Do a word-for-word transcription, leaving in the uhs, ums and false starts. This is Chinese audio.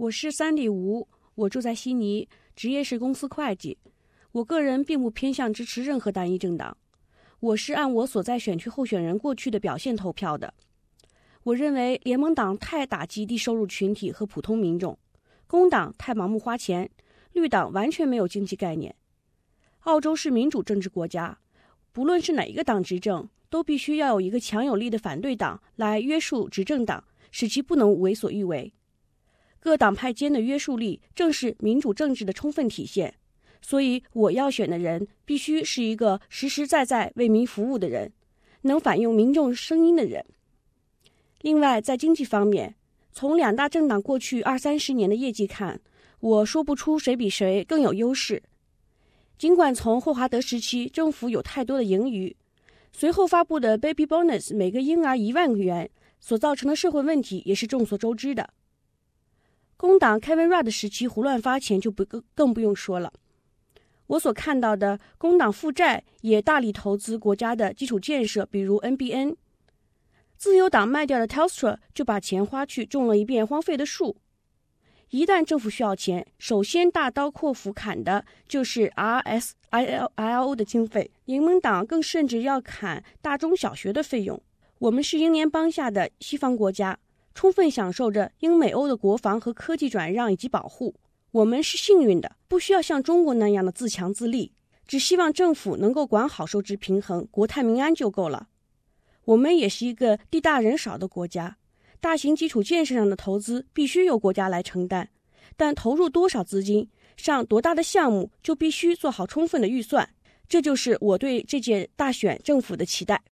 我是三里吴，我住在悉尼，职业是公司会计。我个人并不偏向支持任何单一政党，我是按我所在选区候选人过去的表现投票的。我认为联盟党太打击低收入群体和普通民众，工党太盲目花钱，绿党完全没有经济概念。澳洲是民主政治国家，不论是哪一个党执政，都必须要有一个强有力的反对党来约束执政党，使其不能为所欲为。各党派间的约束力正是民主政治的充分体现，所以我要选的人必须是一个实实在在为民服务的人，能反映民众声音的人。另外，在经济方面，从两大政党过去二三十年的业绩看，我说不出谁比谁更有优势。尽管从霍华德时期政府有太多的盈余，随后发布的 Baby Bonus 每个婴儿一万元所造成的社会问题也是众所周知的。工党 Kevin Rudd 时期胡乱发钱就不更不用说了。我所看到的工党负债也大力投资国家的基础建设，比如 N B N。自由党卖掉的 Telstra 就把钱花去种了一片荒废的树。一旦政府需要钱，首先大刀阔斧砍的就是 R S I L O 的经费。联盟党更甚至要砍大中小学的费用。我们是英联邦下的西方国家，充分享受着英美欧的国防和科技转让以及保护。我们是幸运的，不需要像中国那样的自强自立，只希望政府能够管好收支平衡，国泰民安就够了。我们也是一个地大人少的国家，大型基础建设上的投资必须由国家来承担，但投入多少资金，上多大的项目，就必须做好充分的预算。这就是我对这届大选政府的期待。